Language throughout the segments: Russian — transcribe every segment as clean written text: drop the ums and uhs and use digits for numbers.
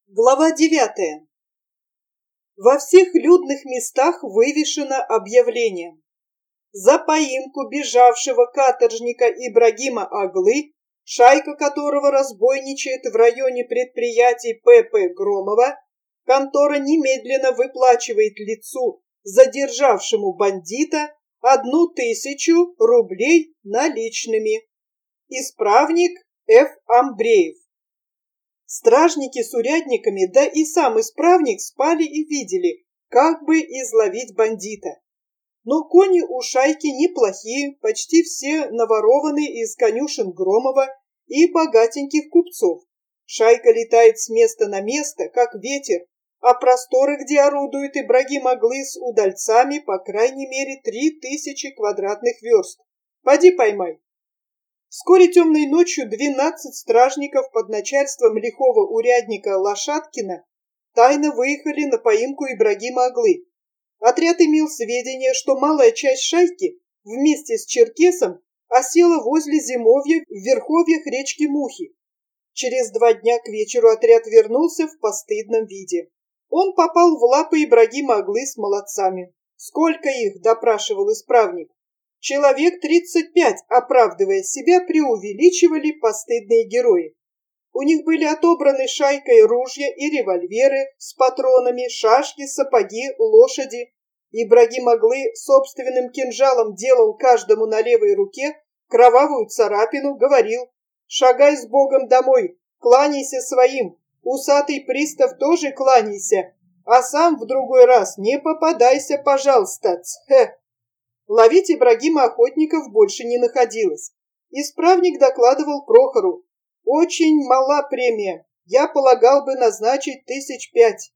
Глава 9. Во всех людных местах вывешено объявление. За поимку бежавшего каторжника Ибрагима Аглы, шайка которого разбойничает в районе предприятий П.П. Громова, контора немедленно выплачивает лицу, задержавшему бандита, 1000 рублей наличными. Исправник Ф. Амбреев. Стражники с урядниками, да и сам исправник спали и видели, как бы изловить бандита. Но кони у шайки неплохие, почти все наворованы из конюшен Громова и богатеньких купцов. Шайка летает с места на место, как ветер, а просторы, где орудует Ибрагим Аглы с удальцами, по крайней мере 3000 квадратных верст. Поди поймай. Вскоре темной ночью 12 стражников под начальством лихого урядника Лошадкина тайно выехали на поимку Ибрагима Аглы. Отряд имел сведения, что малая часть шайки вместе с черкесом осела возле зимовья в верховьях речки Мухи. Через 2 дня к вечеру отряд вернулся в постыдном виде. Он попал в лапы Ибрагима Аглы с молодцами. «Сколько их?» – допрашивал исправник. Человек 35, оправдывая себя, преувеличивали постыдные герои. У них были отобраны шайкой ружья и револьверы с патронами, шашки, сапоги, лошади. Ибрагим Аглы собственным кинжалом делал каждому на левой руке кровавую царапину, говорил: «Шагай с Богом домой, кланяйся своим, усатый пристав тоже кланяйся, а сам в другой раз не попадайся, пожалуйста, цхе». Ловить Ибрагима охотников больше не находилось. Исправник докладывал Прохору: «Очень мала премия, я полагал бы назначить 5 000.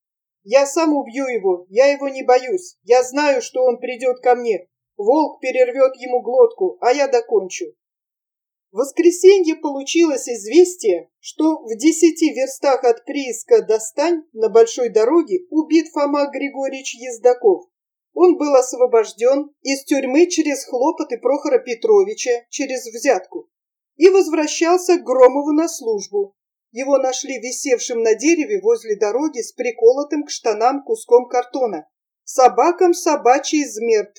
Я сам убью его, я его не боюсь, я знаю, что он придет ко мне, волк перервет ему глотку, а я докончу». В воскресенье получилось известие, что в 10 верстах от прииска Достань на большой дороге убит Фома Григорьевич Ездаков. Он был освобожден из тюрьмы через хлопоты Прохора Петровича, через взятку, и возвращался к Громову на службу. Его нашли висевшим на дереве возле дороги с приколотым к штанам куском картона. «Собакам собачий змерть».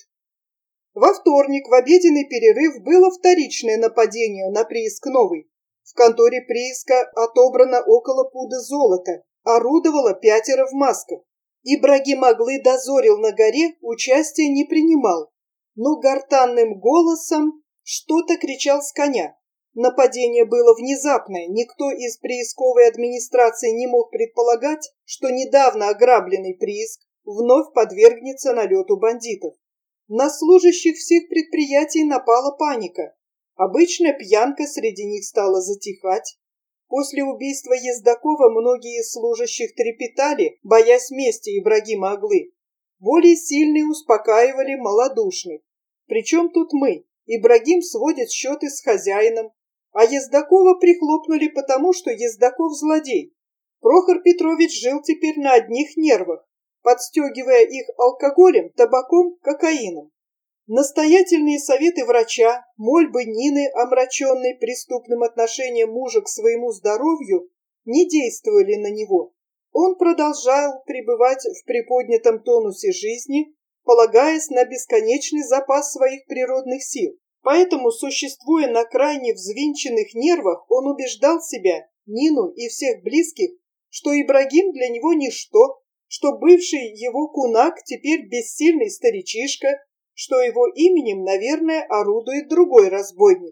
Во вторник в обеденный перерыв было вторичное нападение на прииск Новый. В конторе прииска отобрано около пуда золота, орудовало 5 в масках. Ибрагим Аглы дозорил на горе, участия не принимал, но гортанным голосом что-то кричал с коня. Нападение было внезапное, никто из приисковой администрации не мог предполагать, что недавно ограбленный прииск вновь подвергнется налету бандитов. На служащих всех предприятий напала паника. Обычно пьянка среди них стала затихать. После убийства Ездакова многие из служащих трепетали, боясь мести Ибрагима Аглы. Более сильные успокаивали малодушных. Причем тут мы? Ибрагим сводит счеты с хозяином, а Ездакова прихлопнули потому, что Ездаков злодей. Прохор Петрович жил теперь на одних нервах, подстегивая их алкоголем, табаком, кокаином. Настоятельные советы врача, мольбы Нины, омраченной преступным отношением мужа к своему здоровью, не действовали на него. Он продолжал пребывать в приподнятом тонусе жизни, полагаясь на бесконечный запас своих природных сил. Поэтому, существуя на крайне взвинченных нервах, он убеждал себя, Нину и всех близких, что Ибрагим для него ничто, что бывший его кунак теперь бессильный старичишка, что его именем, наверное, орудует другой разбойник.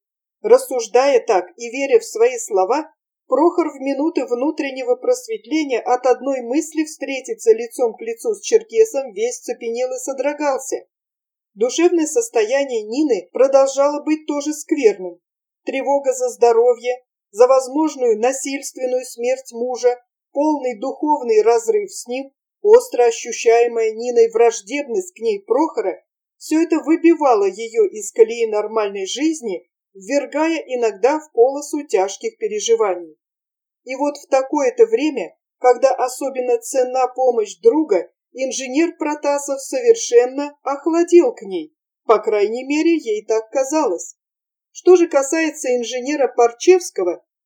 Рассуждая так и веря в свои слова, Прохор в минуты внутреннего просветления от одной мысли встретиться лицом к лицу с черкесом весь цепенел и содрогался. Душевное состояние Нины продолжало быть тоже скверным. Тревога за здоровье, за возможную насильственную смерть мужа, полный духовный разрыв с ним, остро ощущаемая Ниной враждебность к ней Прохора, все это выбивало ее из колеи нормальной жизни, ввергая иногда в полосу тяжких переживаний. И вот в такое-то время, когда особенно ценна помощь друга, инженер Протасов совершенно охладел к ней. По крайней мере, ей так казалось. Что же касается инженера Парчевского,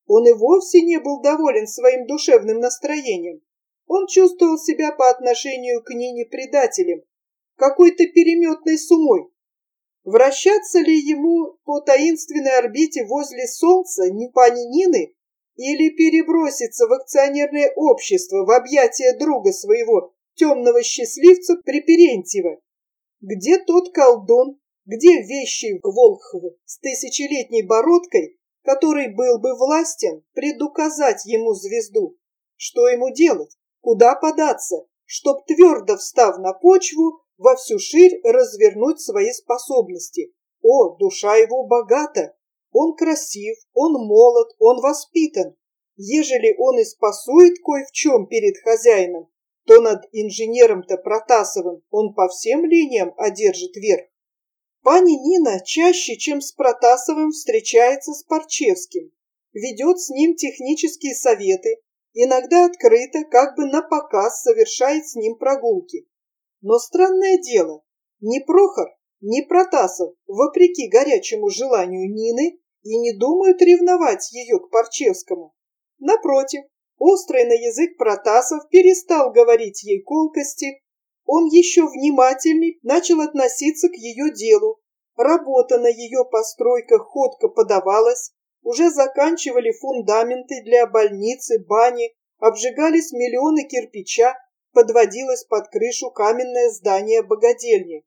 Он и вовсе не был доволен своим душевным настроением. Он чувствовал себя по отношению к Нине предателем, какой-то переметной сумой. Вращаться ли ему по таинственной орбите возле Солнца не пани Нины или переброситься в акционерное общество в объятия друга своего, темного счастливца Приперентьева? Где тот колдун, где вещий Волхв с тысячелетней бородкой, который был бы властен предуказать ему звезду? Что ему делать? Куда податься, чтоб, твердо встав на почву, во всю ширь развернуть свои способности? О, душа его богата! Он красив, он молод, он воспитан. Ежели он и спасует кое в чем перед хозяином, то над инженером-то Протасовым он по всем линиям одержит верх. Пани Нина чаще, чем с Протасовым, встречается с Парчевским, ведет с ним технические советы, иногда открыто, как бы напоказ совершает с ним прогулки. Но странное дело, ни Прохор, ни Протасов, вопреки горячему желанию Нины, и не думают ревновать ее к Парчевскому. Напротив, острый на язык Протасов перестал говорить ей колкости, он еще внимательней начал относиться к ее делу. Работа на ее постройках ходко подавалась, уже заканчивали фундаменты для больницы, бани, обжигались миллионы кирпича, подводилось под крышу каменное здание богадельни.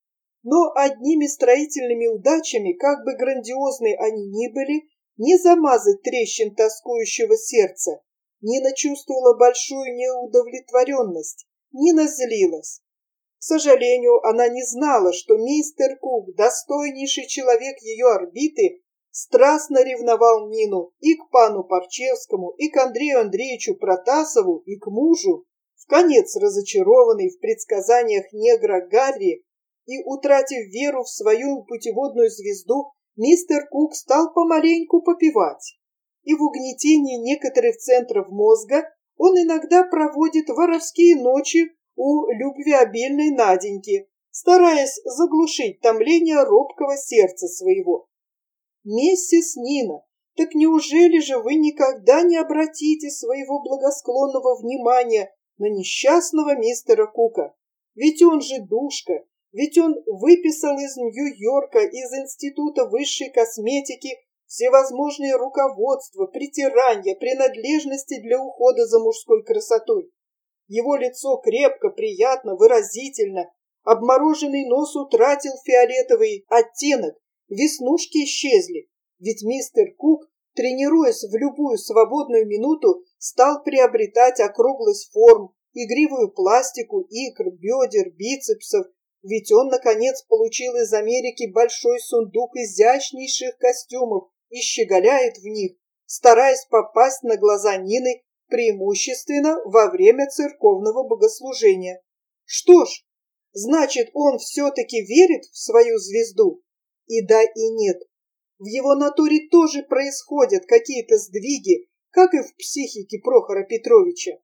Но одними строительными удачами, как бы грандиозны они ни были, не замазать трещин тоскующего сердца. Нина чувствовала большую неудовлетворенность, Нина злилась. К сожалению, она не знала, что мистер Кук, достойнейший человек ее орбиты, страстно ревновал Нину и к пану Парчевскому, и к Андрею Андреевичу Протасову, и к мужу. Вконец разочарованный в предсказаниях негра Гарри и утратив веру в свою путеводную звезду, мистер Кук стал помаленьку попивать. И в угнетении некоторых центров мозга он иногда проводит воровские ночи у любвеобильной Наденьки, стараясь заглушить томление робкого сердца своего. «Миссис Нина, так неужели же вы никогда не обратите своего благосклонного внимания на несчастного мистера Кука? Ведь он же душка, ведь он выписал из Нью-Йорка, из Института высшей косметики всевозможные руководства, притирания, принадлежности для ухода за мужской красотой. Его лицо крепко, приятно, выразительно, обмороженный нос утратил фиолетовый оттенок, веснушки исчезли, ведь мистер Кук, тренируясь в любую свободную минуту, стал приобретать округлость форм, игривую пластику икр, бедер, бицепсов, ведь он, наконец, получил из Америки большой сундук изящнейших костюмов и щеголяет в них, стараясь попасть на глаза Нины преимущественно во время церковного богослужения. Что ж, значит, он все-таки верит в свою звезду? И да, и нет. В его натуре тоже происходят какие-то сдвиги, как и в психике Прохора Петровича.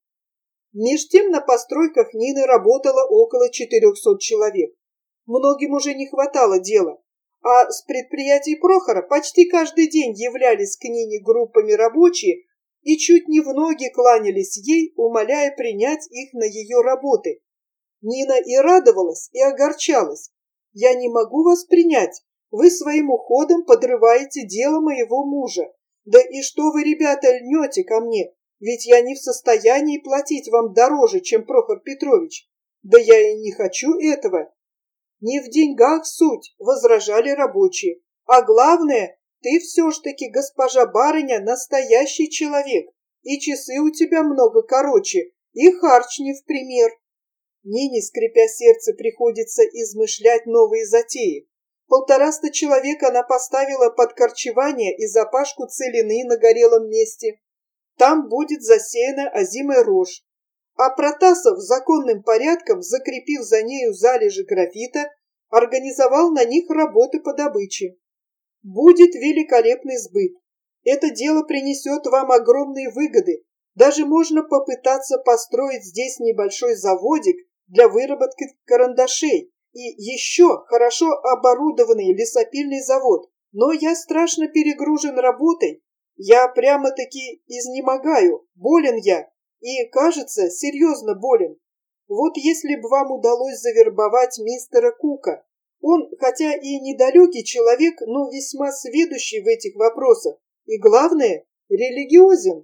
Меж тем на постройках Нины работало около 400 человек. Многим уже не хватало дела, а с предприятий Прохора почти каждый день являлись к Нине группами рабочие и чуть не в ноги кланялись ей, умоляя принять их на ее работы. Нина и радовалась, и огорчалась. «Я не могу вас принять, вы своим уходом подрываете дело моего мужа. Да и что вы, ребята, льнете ко мне? Ведь я не в состоянии платить вам дороже, чем Прохор Петрович. Да я и не хочу этого». «Не в деньгах суть», — возражали рабочие. «А главное, ты все ж таки, госпожа барыня, настоящий человек, и часы у тебя много короче, и харч не в пример». Нине, скрипя сердце, приходится измышлять новые затеи. 150 человек она поставила под корчевание и запашку целины на горелом месте. Там будет засеяна озимая рожь. А Протасов законным порядком, закрепив за нею залежи графита, организовал на них работы по добыче. Будет великолепный сбыт. Это дело принесет вам огромные выгоды. Даже можно попытаться построить здесь небольшой заводик для выработки карандашей и еще хорошо оборудованный лесопильный завод. Но я страшно перегружен работой. Я прямо-таки изнемогаю, болен я, и, кажется, серьезно болен. Вот если бы вам удалось завербовать мистера Кука. Он, хотя и недалекий человек, но весьма сведущий в этих вопросах. И главное, религиозен.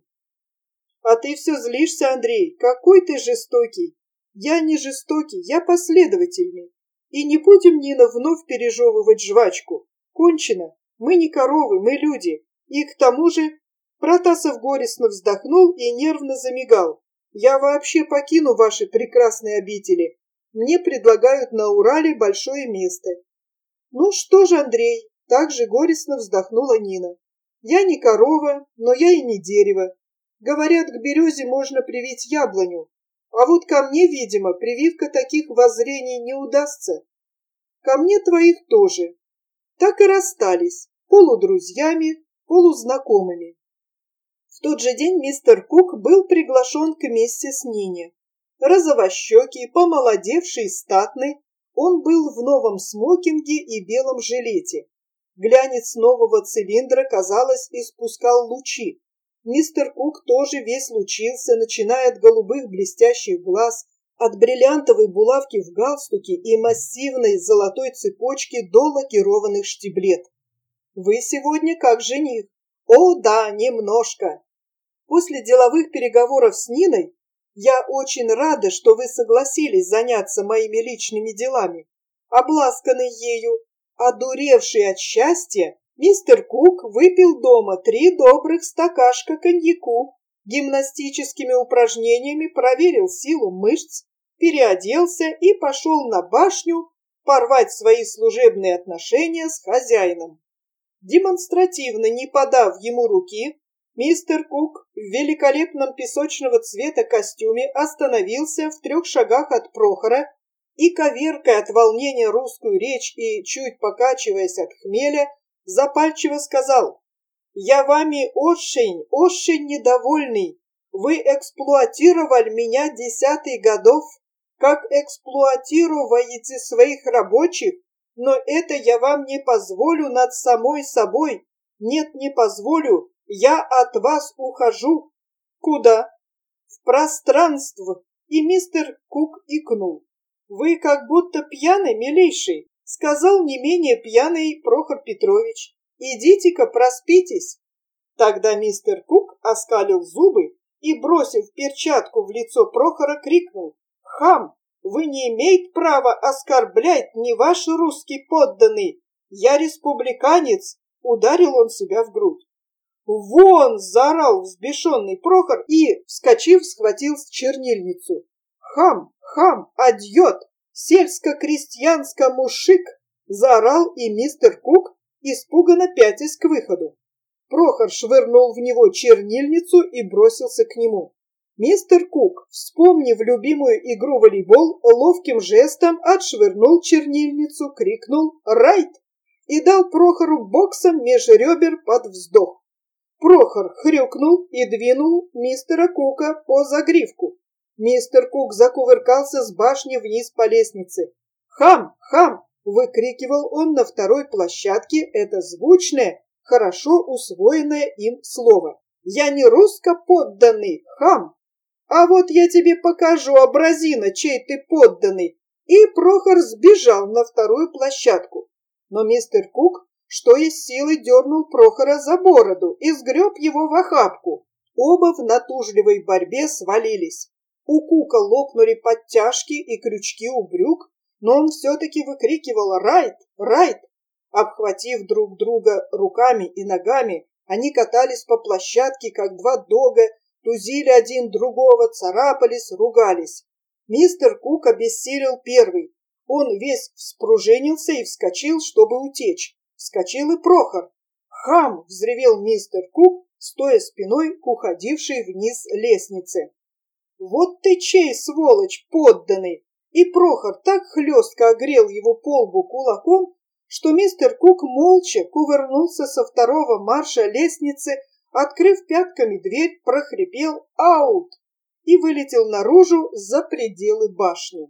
А ты все злишься, Андрей. Какой ты жестокий. Я не жестокий, я последовательный. И не будем, Нина, вновь пережевывать жвачку. Кончено. Мы не коровы, мы люди. И к тому же Протасов горестно вздохнул и нервно замигал. Я вообще покину ваши прекрасные обители. Мне предлагают на Урале большое место. Ну что же, Андрей, так же горестно вздохнула Нина. Я не корова, но я и не дерево. Говорят, к березе можно привить яблоню. А вот ко мне, видимо, прививка таких воззрений не удастся. Ко мне твоих тоже. Так и расстались, полудрузьями, полузнакомыми. В тот же день мистер Кук был приглашен к миссис Нине. Розовощекий, помолодевший, статный, он был в новом смокинге и белом жилете. Глянец нового цилиндра, казалось, испускал лучи. Мистер Кук тоже весь лучился, начиная от голубых блестящих глаз, от бриллиантовой булавки в галстуке и массивной золотой цепочки до лакированных штиблет. «Вы сегодня как жених?» «О, да, немножко. После деловых переговоров с Ниной я очень рада, что вы согласились заняться моими личными делами. Обласканный ею, одуревший от счастья, мистер Кук выпил дома 3 добрых стакашка коньяку, гимнастическими упражнениями проверил силу мышц, переоделся и пошел на башню порвать свои служебные отношения с хозяином. Демонстративно не подав ему руки, мистер Кук в великолепном песочного цвета костюме остановился в 3 шагах от Прохора и, коверкая от волнения русскую речь и чуть покачиваясь от хмеля, запальчиво сказал: «Я вами очень недовольный. Вы эксплуатировали меня 10 годов, как эксплуатируете своих рабочих, но это я вам не позволю над самой собой. Нет, не позволю, я от вас ухожу». «Куда?» «В пространство». И мистер Кук икнул. «Вы как будто пьяный, милейший», — сказал не менее пьяный Прохор Петрович. «Идите-ка проспитесь». Тогда мистер Кук оскалил зубы и, бросив перчатку в лицо Прохора, крикнул: «Хам! Вы не имеете права оскорблять не ваш русский подданный. Я республиканец!» Ударил он себя в грудь. «Вон!» — заорал взбешенный Прохор и, вскочив, схватил чернильницу. «Хам! Хам! Адьет! Сельско-крестьянско-мужик!» — заорал и мистер Кук, испуганно пятясь к выходу. Прохор швырнул в него чернильницу и бросился к нему. Мистер Кук, вспомнив любимую игру волейбол, ловким жестом отшвырнул чернильницу, крикнул «Райт!» и дал Прохору боксом меж ребер под вздох. Прохор хрюкнул и двинул мистера Кука по загривку. Мистер Кук закувыркался с башни вниз по лестнице. «Хам! Хам!» — выкрикивал он на второй площадке это звучное, хорошо усвоенное им слово. «Я не русско-подданный, хам! А вот я тебе покажу, образина, чей ты подданный!» И Прохор сбежал на вторую площадку. Но мистер Кук, что из силы, дернул Прохора за бороду и сгреб его в охапку. Оба в натужливой борьбе свалились. У Кука лопнули подтяжки и крючки у брюк, но он все-таки выкрикивал «Райт! Райт!». Обхватив друг друга руками и ногами, они катались по площадке, как 2 дога, тузили один другого, царапались, ругались. Мистер Кук обессилел первый. Он весь вспружинился и вскочил, чтобы утечь. Вскочил и Прохор. «Хам!» — взревел мистер Кук, стоя спиной к уходившей вниз лестнице. «Вот ты чей, сволочь, подданный!» И Прохор так хлестко огрел его по лбу кулаком, что мистер Кук молча кувырнулся со 2-го марша лестницы, открыв пятками дверь, прохрипел «Аут!» и вылетел наружу за пределы башни.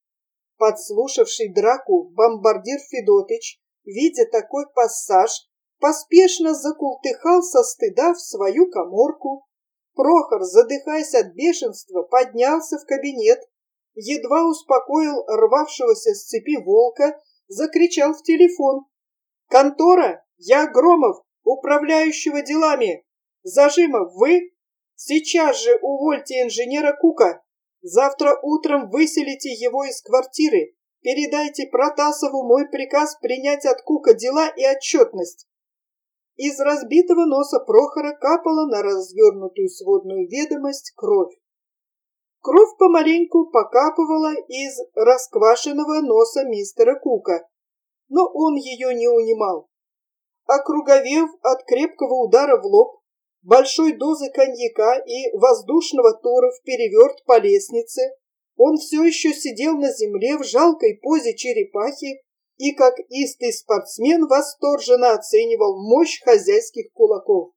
Подслушавший драку бомбардир Федотыч, видя такой пассаж, поспешно закултыхал со стыда в свою каморку. Прохор, задыхаясь от бешенства, поднялся в кабинет, едва успокоил рвавшегося с цепи волка, закричал в телефон. «Контора! Я Громов, управляющего делами! Зажимов, вы? Сейчас же увольте инженера Кука! Завтра утром выселите его из квартиры! Передайте Протасову мой приказ принять от Кука дела и отчетность!» Из разбитого носа Прохора капала на развернутую сводную ведомость кровь. Кровь помаленьку покапывала из расквашенного носа мистера Кука, но он ее не унимал. Округовев от крепкого удара в лоб, большой дозы коньяка и воздушного тура впереверт по лестнице, он все еще сидел на земле в жалкой позе черепахи и, как истый спортсмен, восторженно оценивал мощь хозяйских кулаков.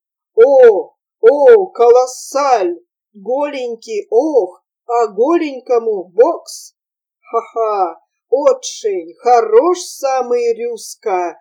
О, колоссаль! Голенький, ох, а голенькому бокс! Ха-ха, отшень, хорош самый Рюска,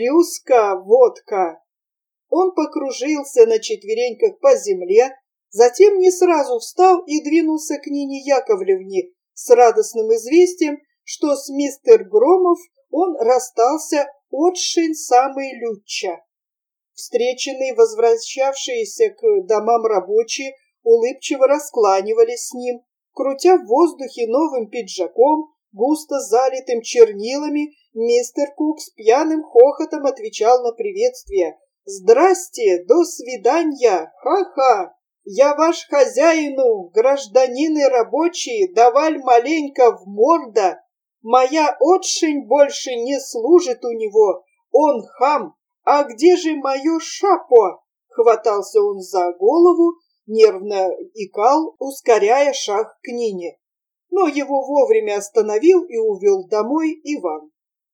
водка! Он покружился на четвереньках по земле, затем не сразу встал и двинулся к Нине Яковлевне с радостным известием, что с мистер Громов он расстался отшень самый люча. Встреченные, возвращавшиеся к домам рабочие, улыбчиво раскланивались с ним, крутя в воздухе новым пиджаком, густо залитым чернилами, мистер Кук с пьяным хохотом отвечал на приветствие. «Здрасте, до свидания, ха-ха! Я ваш хозяину, гражданины рабочие, даваль маленько в морда. Моя отшень больше не служит у него, он хам. А где же мое шапо?» Хватался он за голову, нервно икал, ускоряя шаг к Нине. Но его вовремя остановил и увел домой Иван.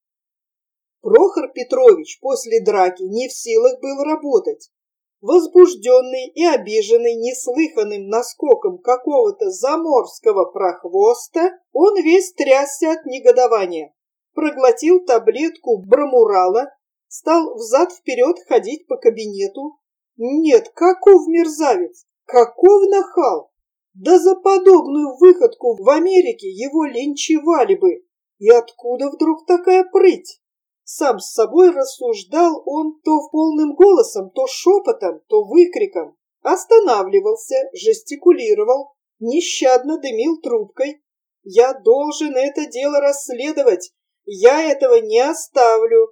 Прохор Петрович после драки не в силах был работать. Возбужденный и обиженный неслыханным наскоком какого-то заморского прохвоста, он весь трясся от негодования. Проглотил таблетку бромурала, стал взад-вперед ходить по кабинету. Нет, каков мерзавец, каков нахал! Да за подобную выходку в Америке его линчевали бы. И откуда вдруг такая прыть? Сам с собой рассуждал он то полным голосом, то шепотом, то выкриком. Останавливался, жестикулировал, нещадно дымил трубкой. «Я должен это дело расследовать. Я этого не оставлю.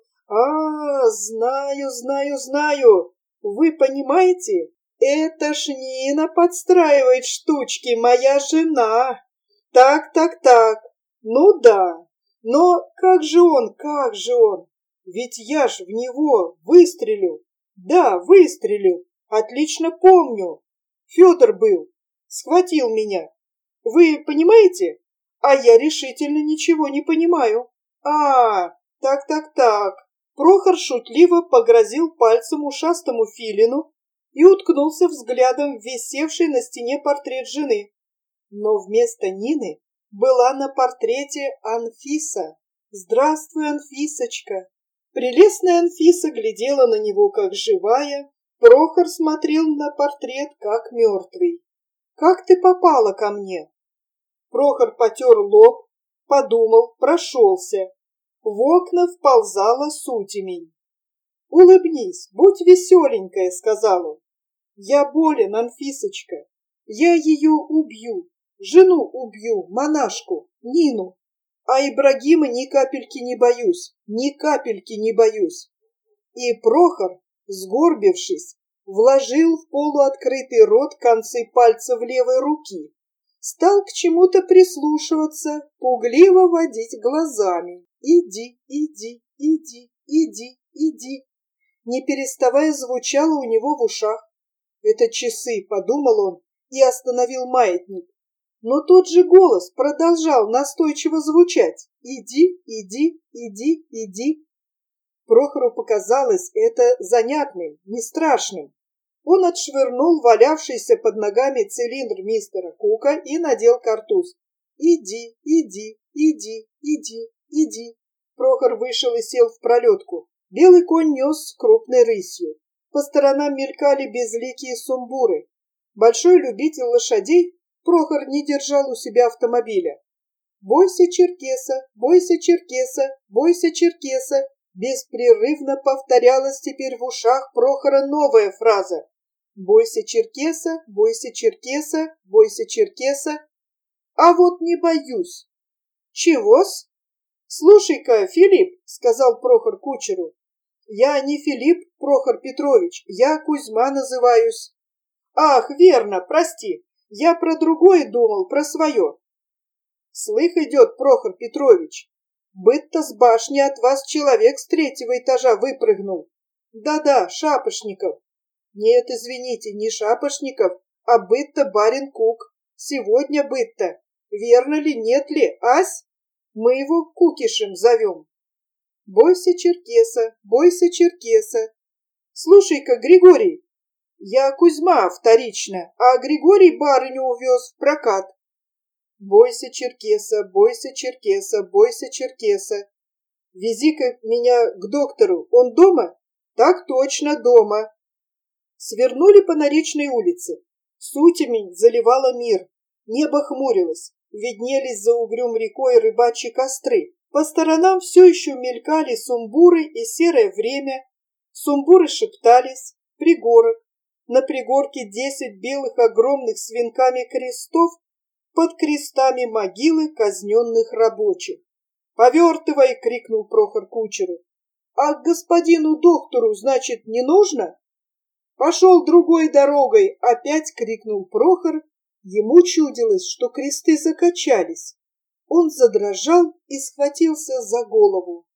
Знаю. Вы понимаете? Это ж Нина подстраивает штучки, моя жена. Так. Ну да. Но как же он? Ведь я ж в него выстрелю. Да, выстрелю. Отлично помню. Федор был. Схватил меня. Вы понимаете? А я решительно ничего не понимаю. Так. Прохор шутливо погрозил пальцем ушастому филину и уткнулся взглядом в висевший на стене портрет жены. Но вместо Нины была на портрете Анфиса. «Здравствуй, Анфисочка!» Прелестная Анфиса глядела на него, как живая. Прохор смотрел на портрет, как мертвый. «Как ты попала ко мне?» Прохор потер лоб, подумал, прошелся. В окна вползала сутемень. «Улыбнись, будь веселенькая», — сказал он. «Я болен, Анфисочка. Я ее убью. Жену убью, монашку, Нину. А Ибрагима ни капельки не боюсь, И Прохор, сгорбившись, вложил в полуоткрытый рот концы пальцев левой руки, стал к чему-то прислушиваться, пугливо водить глазами. «Иди. Не переставая звучало у него в ушах. «Это часы», — подумал он и остановил маятник. Но тот же голос продолжал настойчиво звучать. «Иди. Прохору показалось это занятным, не страшным. Он отшвырнул валявшийся под ногами цилиндр мистера Кука и надел картуз. «Иди. Прохор вышел и сел в пролетку. Белый конь нес с крупной рысью. По сторонам мелькали безликие сумбуры. Большой любитель лошадей, Прохор не держал у себя автомобиля. «Бойся черкеса, бойся черкеса, бойся черкеса!» Беспрерывно повторялась теперь в ушах Прохора новая фраза. «Бойся черкеса, бойся черкеса, бойся черкеса!» «А вот не боюсь!» «Чего-с?» «Слушай-ка, Филипп», — сказал Прохор кучеру, — «я не Филипп, Прохор Петрович, я Кузьма называюсь». «Ах, верно, прости, я про другое думал, про свое». «Слых идет, Прохор Петрович, быт-то с башни от вас человек с третьего этажа выпрыгнул. Да-да, Шапошников. Нет, извините, не Шапошников, а быт-то барин Кук. Сегодня быт-то. Верно ли, нет ли, ась? Мы его Кукишем зовем. Бойся черкеса, бойся черкеса. Слушай-ка, Григорий, я Кузьма вторично, а Григорий барыню увез в прокат. Бойся черкеса, бойся черкеса, бойся черкеса. Вези-ка меня к доктору, он дома? Так точно, дома. Свернули по Наречной улице. Сутемень заливала мир. Небо хмурилось. Виднелись за угрюм рекой рыбачьи костры. По сторонам все еще мелькали сумбуры и серое время. Сумбуры шептались. Пригорок. На пригорке 10 белых огромных с венками крестов, под крестами могилы казненных рабочих. «Повертывай!» — крикнул Прохор кучеру. «А к господину доктору, значит, не нужно?» «Пошел другой дорогой!» — опять крикнул Прохор. Ему чудилось, что кресты закачались. Он задрожал и схватился за голову.